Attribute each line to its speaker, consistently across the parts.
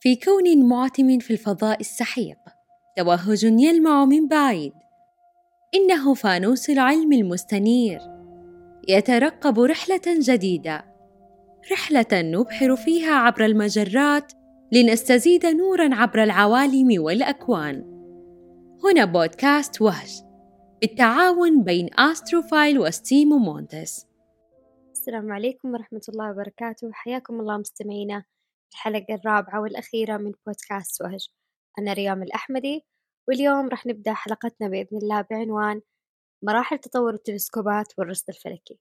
Speaker 1: في كون معتم في الفضاء السحيق، توهج يلمع من بعيد. إنه فانوس العلم المستنير، يترقب رحلة جديدة، رحلة نبحر فيها عبر المجرات لنستزيد نوراً عبر العوالم والأكوان. هنا بودكاست وهج بالتعاون بين أستروفايل وستيمو مونتس.
Speaker 2: السلام عليكم ورحمة الله وبركاته. حياكم الله مستمعينا في الحلقة الرابعة والأخيرة من بودكاست وهج. أنا ريام الأحمدي، واليوم رح نبدأ حلقتنا بإذن الله بعنوان مراحل تطور التلسكوبات والرصد الفلكي.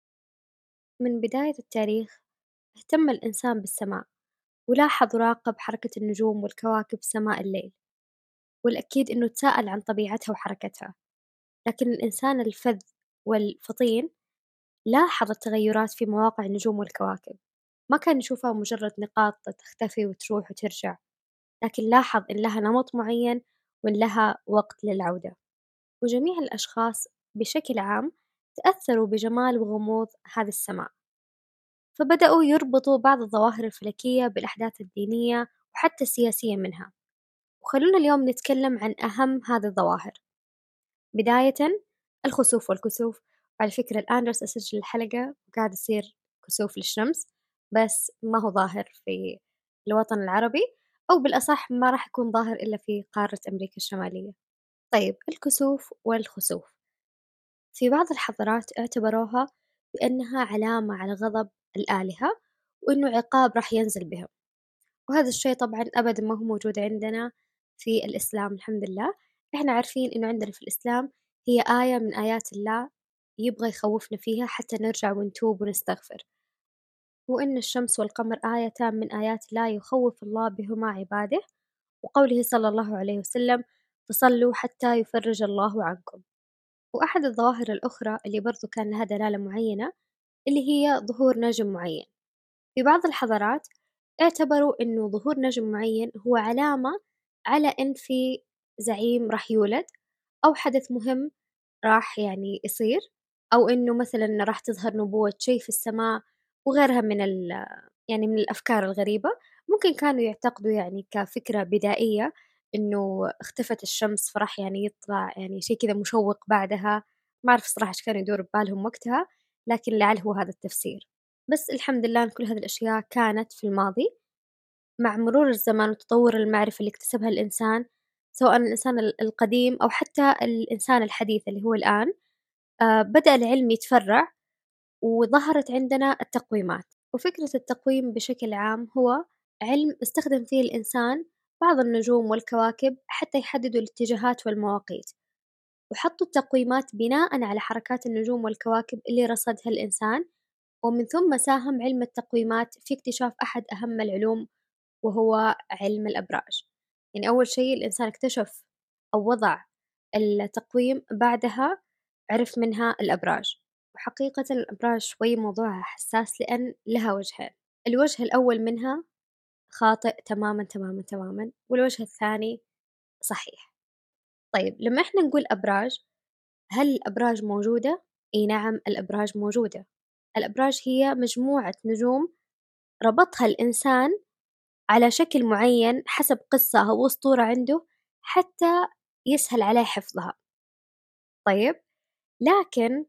Speaker 2: من بداية التاريخ اهتم الإنسان بالسماء، ولاحظ وراقب حركة النجوم والكواكب في سماء الليل، والأكيد أنه تساءل عن طبيعتها وحركتها. لكن الإنسان الفذ والفطين لاحظ التغيرات في مواقع النجوم والكواكب، ما كان يشوفها مجرد نقاط تختفي وتروح وترجع، لكن لاحظ إن لها نمط معين وإن لها وقت للعودة. وجميع الأشخاص بشكل عام تأثروا بجمال وغموض هذه السماء، فبدأوا يربطوا بعض الظواهر الفلكية بالأحداث الدينية وحتى السياسية منها. وخلونا اليوم نتكلم عن أهم هذه الظواهر. بداية، الخسوف والكسوف. وعلى فكرة الآن جالسة أسجل الحلقة وقاعد يصير كسوف للشمس، بس ما هو ظاهر في الوطن العربي، أو بالأصح ما راح يكون ظاهر إلا في قارة أمريكا الشمالية. طيب، الكسوف والخسوف في بعض الحضارات اعتبروها بأنها علامة على غضب الآلهة، وإنه عقاب راح ينزل بهم. وهذا الشيء طبعا أبدا ما هو موجود عندنا في الإسلام، الحمد لله. إحنا عارفين إنه عندنا في الإسلام هي آية من آيات الله يبغى يخوفنا فيها حتى نرجع ونتوب ونستغفر، وإن الشمس والقمر آيتان من آيات الله يخوف الله بهما عباده، وقوله صلى الله عليه وسلم: فصلوا حتى يفرج الله عنكم. وأحد الظواهر الأخرى اللي برضو كان لها دلالة معينة اللي هي ظهور نجم معين. في بعض الحضارات اعتبروا إنه ظهور نجم معين هو علامة على إن في زعيم راح يولد، أو حدث مهم راح يعني يصير، أو إنه مثلا راح تظهر نبوة شيء في السماء، وغيرها من يعني من الأفكار الغريبة. ممكن كانوا يعتقدوا يعني كفكرة بدائية إنه اختفت الشمس فراح يعني يطلع يعني شيء كذا مشوق بعدها. ما أعرف صراحة إيش كان يدور ببالهم وقتها، لكن لعل هو هذا التفسير. بس الحمد لله إن كل هذه الأشياء كانت في الماضي. مع مرور الزمن وتطور المعرفة اللي اكتسبها الإنسان، سواء الإنسان القديم أو حتى الإنسان الحديث اللي هو الآن، بدأ العلم يتفرع، وظهرت عندنا التقويمات. وفكرة التقويم بشكل عام هو علم استخدم فيه الإنسان بعض النجوم والكواكب حتى يحددوا الاتجاهات والمواقيت، وحطوا التقويمات بناء على حركات النجوم والكواكب اللي رصدها الإنسان. ومن ثم ساهم علم التقويمات في اكتشاف أحد أهم العلوم، وهو علم الأبراج. يعني أول شيء الإنسان اكتشف أو وضع التقويم، بعدها عرف منها الأبراج. وحقيقة الأبراج شوي موضوعها حساس لأن لها وجهين. الوجه الأول منها خاطئ تماما تماما تماما، والوجه الثاني صحيح. طيب، لما إحنا نقول أبراج، هل الأبراج موجودة؟ إي نعم، الأبراج موجودة. الأبراج هي مجموعة نجوم ربطها الإنسان على شكل معين حسب قصة أو أسطورة عنده، حتى يسهل عليه حفظها. طيب، لكن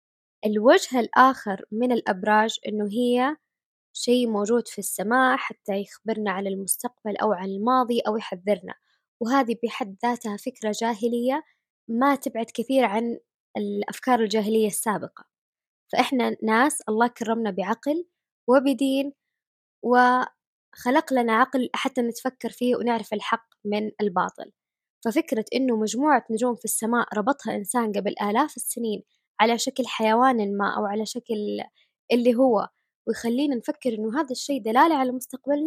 Speaker 2: الوجه الآخر من الأبراج إنه هي شيء موجود في السماء حتى يخبرنا عن المستقبل أو عن الماضي أو يحذرنا، وهذه بحد ذاتها فكرة جاهلية ما تبعد كثير عن الأفكار الجاهلية السابقة. فإحنا ناس الله كرمنا بعقل وبدين، وخلق لنا عقل حتى نتفكر فيه ونعرف الحق من الباطل. ففكرة إنه مجموعة نجوم في السماء ربطها إنسان قبل آلاف السنين على شكل حيوان ما أو على شكل اللي هو، ويخلينا نفكر إنه هذا الشيء دلالة على مستقبلنا،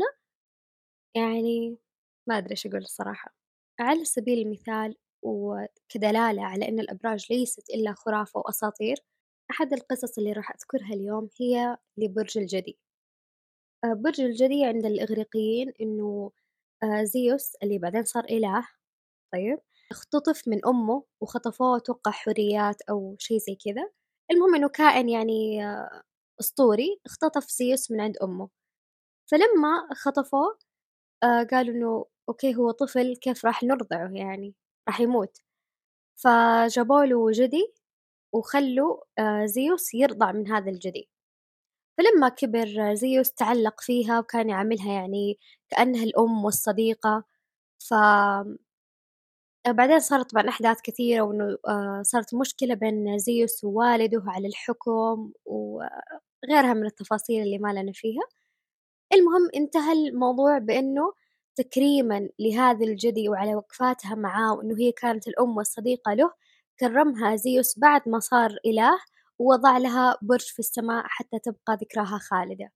Speaker 2: يعني ما أدري إيش أقول الصراحة. على سبيل المثال وكدلالة على أن الأبراج ليست إلا خرافة وأساطير، أحد القصص اللي راح أذكرها اليوم هي لبرج الجدي. برج الجدي عند الإغريقيين إنه زيوس اللي بعدين صار إله، طيب، اختطف من أمه وخطفوه، أتوقع حوريات أو شي زي كذا. المهم إنه كائن يعني أسطوري اختطف زيوس من عند أمه. فلما خطفوه قالوا إنه أوكي هو طفل كيف راح نرضعه يعني، راح يموت، فجابوا له جدي وخلّوا زيوس يرضع من هذا الجدي. فلمّا كبر زيوس تعلّق فيها وكان يعاملها يعني كأنها الأم والصديقة، ف بعدين صارت طبعًا أحداث كثيرة وإنه صارت مشكلة بين زيوس ووالده على الحُكم وغيرها من التفاصيل اللي ما لنا فيها. المهم انتهى الموضوع بإنه تكريمًا لهذا الجدي وعلى وقفاتها معاه وإنه هي كانت الأم والصديقة له، كرّمها زيوس بعد ما صار إله ووضع لها برج في السماء حتى تبقى ذكراها خالدة.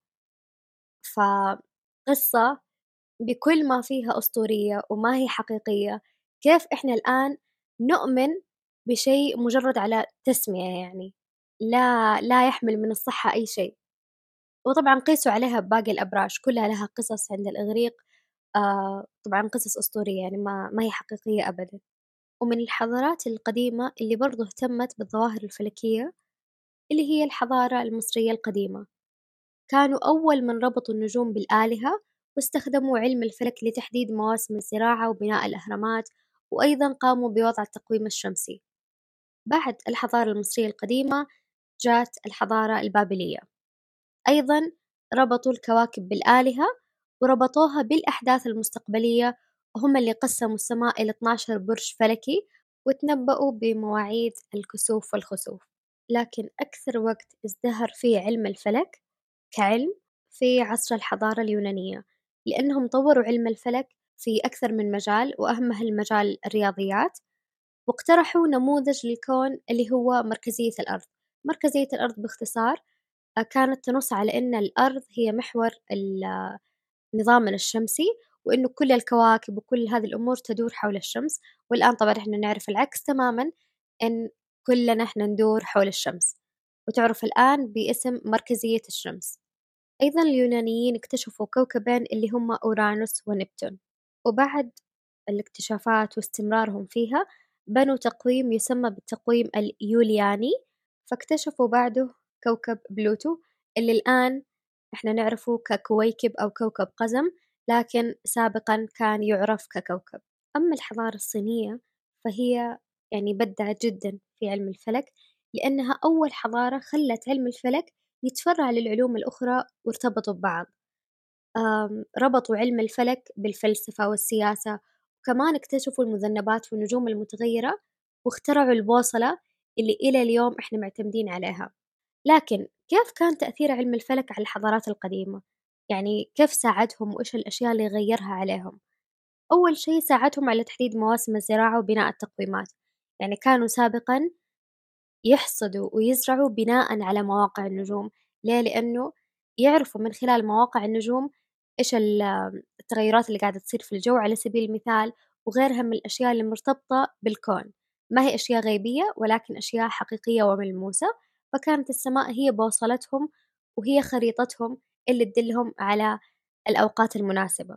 Speaker 2: فقصة بكل ما فيها أسطورية وما هي حقيقية، كيف إحنا الآن نؤمن بشيء مجرد على تسمية يعني، لا يحمل من الصحة أي شيء. وطبعًا قيسوا عليها باقي الأبراج كلها لها قصص عند الإغريق، طبعًا قصص أسطورية يعني ما هي حقيقية أبدًا. ومن الحضارات القديمة اللي برضه اهتمت بالظواهر الفلكية اللي هي الحضارة المصرية القديمة. كانوا أول من ربطوا النجوم بالآلهة واستخدموا علم الفلك لتحديد مواسم الزراعة وبناء الأهرامات، وأيضا قاموا بوضع التقويم الشمسي. بعد الحضارة المصرية القديمة جات الحضارة البابلية، أيضا ربطوا الكواكب بالآلهة وربطوها بالأحداث المستقبلية، وهم اللي قسموا السماء إلى 12 برج فلكي وتنبؤوا بمواعيد الكسوف والخسوف. لكن أكثر وقت ازدهر فيه علم الفلك كعلم في عصر الحضارة اليونانية، لأنهم طوروا علم الفلك في أكثر من مجال وأهمها المجال الرياضيات، واقترحوا نموذج للكون اللي هو مركزية الأرض. مركزية الأرض باختصار كانت تنص على إن الأرض هي محور نظامنا الشمسي، وإنه كل الكواكب وكل هذه الأمور تدور حول الشمس. والآن طبعًا إحنا نعرف العكس تمامًا، إن كلنا إحنا ندور حول الشمس، وتُعرف الآن باسم مركزية الشمس. أيضًا اليونانيين اكتشفوا كوكبين اللي هم أورانوس ونبتون، وبعد الاكتشافات واستمرارهم فيها بنوا تقويم يسمى بالتقويم اليولياني، فاكتشفوا بعده كوكب بلوتو اللي الآن إحنا نعرفه ككويكب أو كوكب قزم، لكن سابقًا كان يُعرف ككوكب. أما الحضارة الصينية فهي يعني بدعت جدًا في علم الفلك، لأنها أول حضارة خلت علم الفلك يتفرع للعلوم الأخرى وارتبطوا ببعض. ربطوا علم الفلك بالفلسفة والسياسة، وكمان اكتشفوا المذنبات والنجوم المتغيرة، واخترعوا البوصلة اللي إلى اليوم إحنا معتمدين عليها. لكن كيف كان تأثير علم الفلك على الحضارات القديمة؟ يعني كيف ساعدهم وإيش الأشياء اللي غيرها عليهم؟ أول شي ساعدهم على تحديد مواسم الزراعة وبناء التقويمات، يعني كانوا سابقًا يحصدوا ويزرعوا بناءً على مواقع النجوم. ليه؟ لأنه يعرفوا من خلال مواقع النجوم إيش التغيرات اللي قاعدة تصير في الجو على سبيل المثال، وغيرها من الأشياء اللي مرتبطة بالكون، ما هي أشياء غيبية ولكن أشياء حقيقية وملموسة. فكانت السماء هي بوصلتهم وهي خريطتهم اللي تدلهم على الأوقات المناسبة.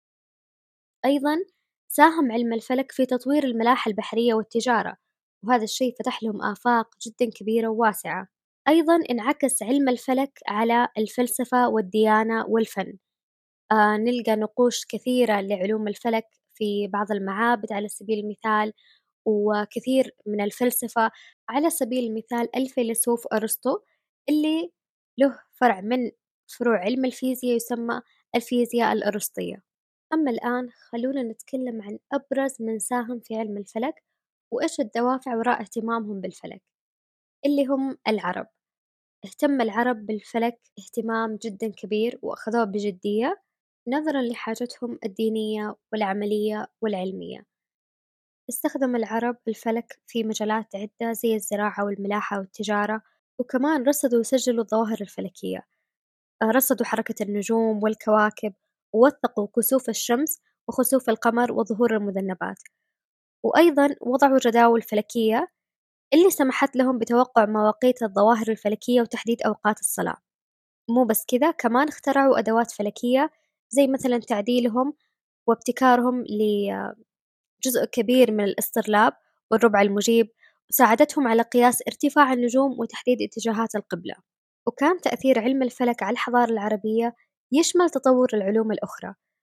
Speaker 2: أيضًا ساهم علم الفلك في تطوير الملاحة البحرية والتجارة، وهذا الشي فتح لهم آفاق جدًا كبيرة وواسعة. أيضًا انعكس علم الفلك على الفلسفة والديانة والفن، نلقى نقوش كثيرة لعلوم الفلك في بعض المعابد على سبيل المثال، وكثير من الفلسفة. على سبيل المثال الفيلسوف أرسطو اللي له فرع من فروع علم الفيزياء يسمى الفيزياء الأرسطية. أما الآن خلونا نتكلم عن أبرز من ساهم في علم الفلك وإيش الدوافع وراء اهتمامهم بالفلك، اللي هم العرب. اهتم العرب بالفلك اهتمام جدا كبير وأخذوه بجدية نظرا لحاجتهم الدينية والعملية والعلمية. استخدم العرب الفلك في مجالات عدة زي الزراعة والملاحة والتجارة، وكمان رصدوا وسجلوا الظواهر الفلكية. رصدوا حركة النجوم والكواكب، ووثقوا كسوف الشمس وخسوف القمر وظهور المذنبات، وأيضًا وضعوا جداول فلكية اللي سمحت لهم بتوقع مواقيت الظواهر الفلكية وتحديد أوقات الصلاة. مو بس كذا، كمان اخترعوا أدوات فلكية زي مثلًا تعديلهم وابتكارهم لجزء كبير من الاسترلاب والربع المجيب، وساعدتهم على قياس ارتفاع النجوم وتحديد اتجاهات القبلة. وكان تأثير علم الفلك على الحضارة العربية يشمل تطور العلوم الأخرى،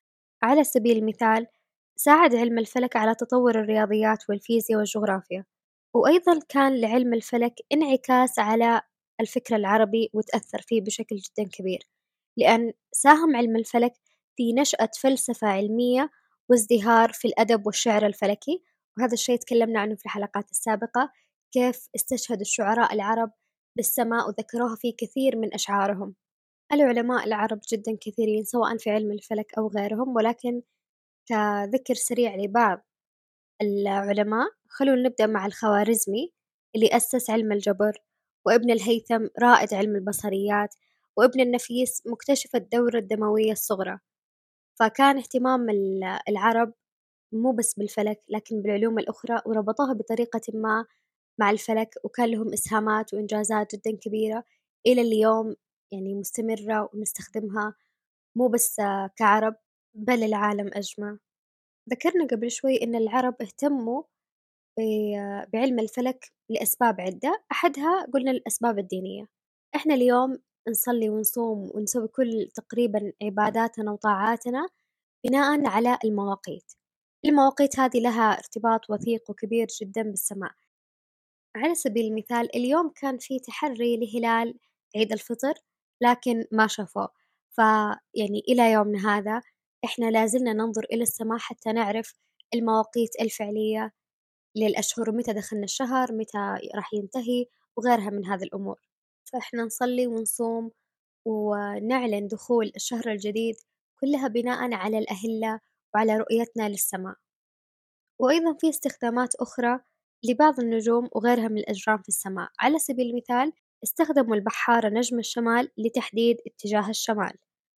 Speaker 2: على سبيل المثال ساعد علم الفلك على تطور الرياضيات والفيزياء والجغرافيا، وأيضا كان لعلم الفلك انعكاس على الفكر العربي وتأثر فيه بشكل جدا كبير، لأن ساهم علم الفلك في نشأة فلسفة علمية وازدهار في الأدب والشعر الفلكي، وهذا الشيء تكلمنا عنه في الحلقات السابقة، كيف استشهد الشعراء العرب بالسماء وذكروها في كثير من أشعارهم. العلماء العرب جدا كثيرين سواء في علم الفلك أو غيرهم، ولكن كذكر سريع لبعض العلماء خلونا نبدأ مع الخوارزمي اللي أسس علم الجبر، وابن الهيثم رائد علم البصريات، وابن النفيس مكتشف الدورة الدموية الصغرى. فكان اهتمام العرب مو بس بالفلك لكن بالعلوم الأخرى، وربطوها بطريقة ما مع الفلك، وكان لهم إسهامات وإنجازات جدا كبيرة إلى اليوم، يعني مستمرة ونستخدمها مو بس كعرب بل العالم أجمع. ذكرنا قبل شوي إن العرب اهتموا بعلم الفلك لأسباب عدة، أحدها قلنا الأسباب الدينية. إحنا اليوم نصلي ونصوم ونسوي كل تقريبا عباداتنا وطاعاتنا بناء على المواقيت. المواقيت هذه لها ارتباط وثيق وكبير جدا بالسماء. على سبيل المثال اليوم كان في تحري لهلال عيد الفطر لكن ما شافوه، فيعني إلى يومنا هذا إحنا لازلنا ننظر إلى السماء حتى نعرف المواقيت الفعلية للأشهر، متى دخلنا الشهر، متى راح ينتهي، وغيرها من هذه الأمور. فإحنا نصلي ونصوم ونعلن دخول الشهر الجديد كلها بناء على الأهلة وعلى رؤيتنا للسماء. وأيضا في استخدامات أخرى لبعض النجوم وغيرها من الأجرام في السماء. على سبيل المثال استخدموا البحارة نجم الشمال لتحديد اتجاه الشمال،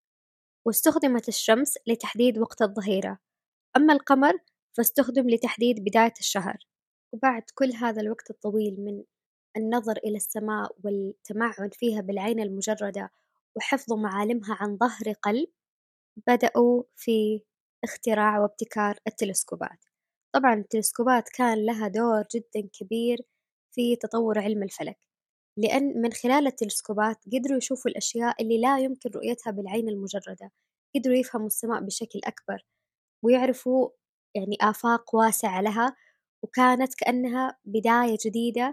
Speaker 2: واستخدمت الشمس لتحديد وقت الظهيرة، أما القمر فاستخدم لتحديد بداية الشهر. وبعد كل هذا الوقت الطويل من النظر إلى السماء والتمعن فيها بالعين المجردة وحفظ معالمها عن ظهر قلب، بدأوا في اختراع وابتكار التلسكوبات. طبعا التلسكوبات كان لها دور جدا كبير في تطور علم الفلك، لأن من خلال التلسكوبات قدروا يشوفوا الأشياء اللي لا يمكن رؤيتها بالعين المجردة، قدروا يفهموا السماء بشكل أكبر ويعرفوا يعني آفاق واسعة لها، وكانت كأنها بداية جديدة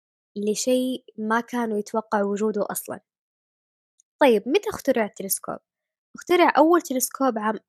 Speaker 2: لشيء ما كانوا يتوقعوا وجوده أصلا. طيب متى اخترع التلسكوب؟ اخترع أول تلسكوب عام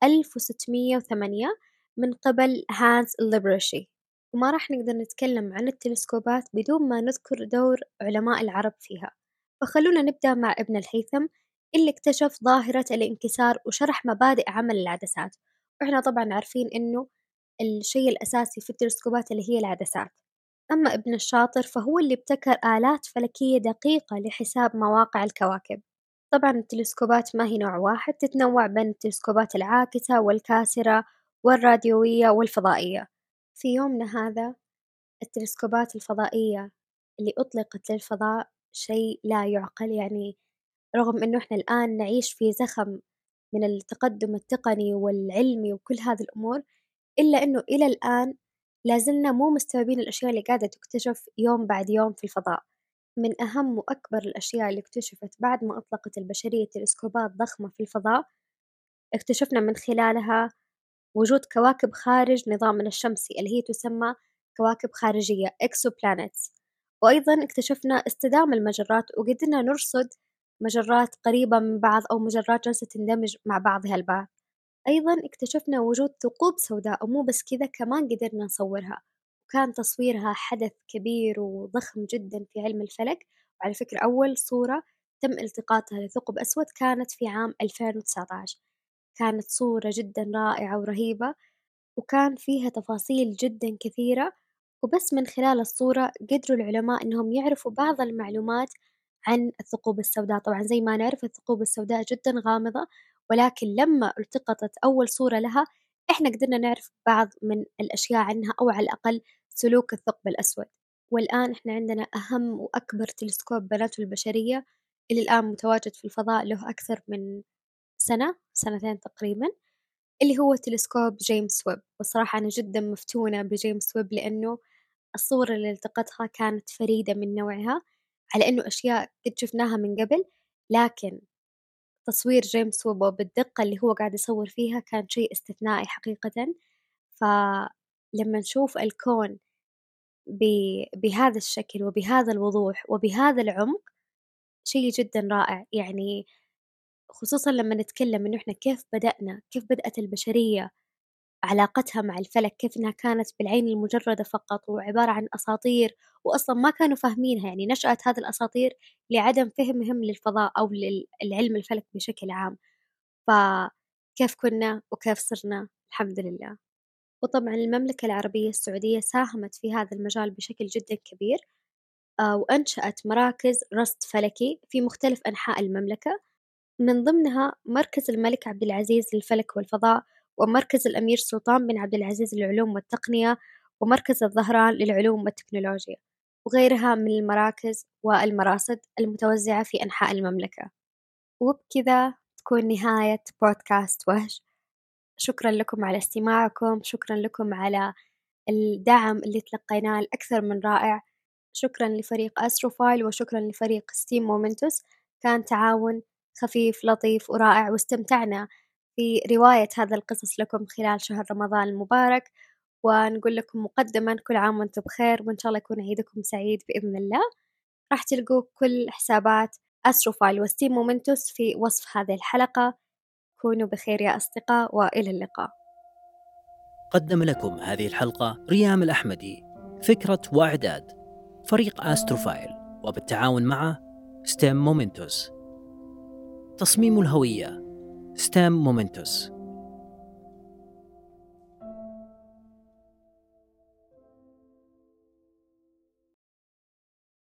Speaker 2: 1608 من قبل هانس ليبرشي، وما راح نقدر نتكلم عن التلسكوبات بدون ما نذكر دور علماء العرب فيها. فخلونا نبدأ مع ابن الهيثم اللي اكتشف ظاهرة الانكسار وشرح مبادئ عمل العدسات، وإحنا طبعا عارفين إنه الشيء الأساسي في التلسكوبات اللي هي العدسات. أما ابن الشاطر فهو اللي ابتكر آلات فلكية دقيقة لحساب مواقع الكواكب. طبعا التلسكوبات ما هي نوع واحد، تتنوع بين التلسكوبات العاكسة والكاسرة والراديوية والفضائية. في يومنا هذا التلسكوبات الفضائية اللي أطلقت للفضاء شيء لا يعقل، يعني رغم إنه إحنا الآن نعيش في زخم من التقدم التقني والعلمي وكل هذه الأمور، إلا إنه إلى الآن لازلنا مو مستوعبين الأشياء اللي قاعدة تكتشف يوم بعد يوم في الفضاء. من أهم وأكبر الأشياء اللي اكتشفت بعد ما أطلقت البشرية تلسكوبات ضخمة في الفضاء، اكتشفنا من خلالها وجود كواكب خارج نظامنا الشمسي اللي هي تسمى كواكب خارجية exoplanets، وأيضا اكتشفنا اصطدام المجرات وقدرنا نرصد مجرات قريبة من بعض أو مجرات جالسة تندمج مع بعضها البعض. أيضا اكتشفنا وجود ثقوب سوداء، ومو بس كذا كمان قدرنا نصورها، وكان تصويرها حدث كبير وضخم جدا في علم الفلك. وعلى فكرة أول صورة تم التقاطها لثقب أسود كانت في عام 2019، كانت صورة جدا رائعة ورهيبة وكان فيها تفاصيل جدا كثيرة، وبس من خلال الصورة قدروا العلماء إنهم يعرفوا بعض المعلومات عن الثقوب السوداء. طبعا زي ما نعرف الثقوب السوداء جدا غامضة، ولكن لما التقطت أول صورة لها إحنا قدرنا نعرف بعض من الأشياء عنها، أو على الأقل سلوك الثقب الأسود. والآن إحنا عندنا أهم وأكبر تلسكوب بنته البشرية اللي الآن متواجد في الفضاء له أكثر من سنتين تقريبا، اللي هو تلسكوب جيمس ويب. والصراحة أنا جدا مفتونة بجيمس ويب لأنه الصور اللي التقطها كانت فريدة من نوعها، على إنه أشياء قد شفناها من قبل، لكن تصوير جيمس ويب بالدقة اللي هو قاعد يصور فيها كان شيء استثنائي حقيقة. فلما نشوف الكون بهذا الشكل وبهذا الوضوح وبهذا العمق شيء جدا رائع. يعني خصوصا لما نتكلم إنه إحنا كيف بدأت البشرية علاقتها مع الفلك، كيف إنها كانت بالعين المجردة فقط وعبارة عن أساطير، وأصلا ما كانوا فاهمينها. يعني نشأت هذه الأساطير لعدم فهمهم للفضاء أو للعلم الفلك بشكل عام. فكيف كنا وكيف صرنا الحمد لله. وطبعا المملكة العربية السعودية ساهمت في هذا المجال بشكل جدا كبير، وأنشأت مراكز رصد فلكي في مختلف أنحاء المملكة، من ضمنها مركز الملك عبد العزيز للفلك والفضاء، ومركز الأمير سلطان بن عبد العزيز للعلوم والتقنية، ومركز الظهران للعلوم والتكنولوجيا، وغيرها من المراكز والمراصد المتوزعة في أنحاء المملكة. وبكذا تكون نهاية بودكاست وهج. شكرا لكم على استماعكم، شكرا لكم على الدعم اللي تلقيناه الأكثر من رائع. شكرا لفريق أستروفايل وشكرا لفريق ستيم مومنتوس، كان تعاون خفيف لطيف ورائع، واستمتعنا في رواية هذا القصص لكم خلال شهر رمضان المبارك. ونقول لكم مقدما كل عام وانتم بخير، وإن شاء الله يكون عيدكم سعيد بإذن الله. راح تلقوا كل حسابات أستروفايل وستيم مومنتوس في وصف هذه الحلقة. كونوا بخير يا أصدقاء، وإلى اللقاء.
Speaker 3: قدم لكم هذه الحلقة ريام الأحمدي، فكرة وإعداد فريق أستروفايل وبالتعاون مع ستيم مومنتوس. تصميم الهوية ستيم مومنتوس.